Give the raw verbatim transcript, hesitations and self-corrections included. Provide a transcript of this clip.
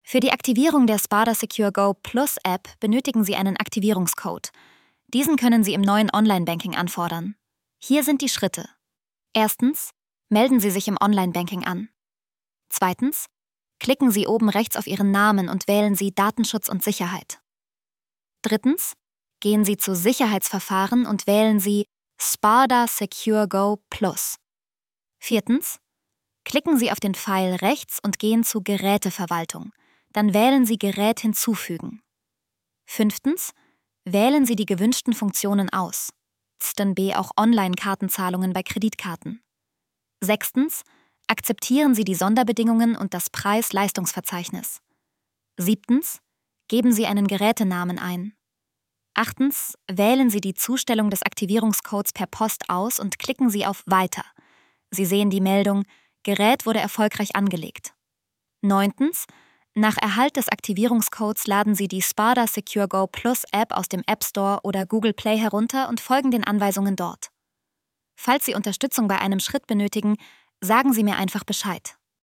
Für die Aktivierung der Spada Secure Go Plus App benötigen Sie einen Aktivierungscode. Diesen können Sie im neuen Online-Banking anfordern. Hier sind die Schritte. Erstens, melden Sie sich im Online-Banking an. Zweitens, klicken Sie oben rechts auf Ihren Namen und wählen Sie Datenschutz und Sicherheit. Drittens, gehen Sie zu Sicherheitsverfahren und wählen Sie Spada Secure Go Plus. Viertens, klicken Sie auf den Pfeil rechts und gehen zu Geräteverwaltung. Dann wählen Sie Gerät hinzufügen. Fünftens, wählen Sie die gewünschten Funktionen aus. Dann B auch Online-Kartenzahlungen bei Kreditkarten. Sechstens, akzeptieren Sie die Sonderbedingungen und das Preis-Leistungsverzeichnis. Siebtens, geben Sie einen Gerätenamen ein. Achtens, wählen Sie die Zustellung des Aktivierungscodes per Post aus und klicken Sie auf Weiter. Sie sehen die Meldung, Gerät wurde erfolgreich angelegt. Neuntens, nach Erhalt des Aktivierungscodes laden Sie die Spada Secure Go Plus App aus dem App Store oder Google Play herunter und folgen den Anweisungen dort. Falls Sie Unterstützung bei einem Schritt benötigen, sagen Sie mir einfach Bescheid.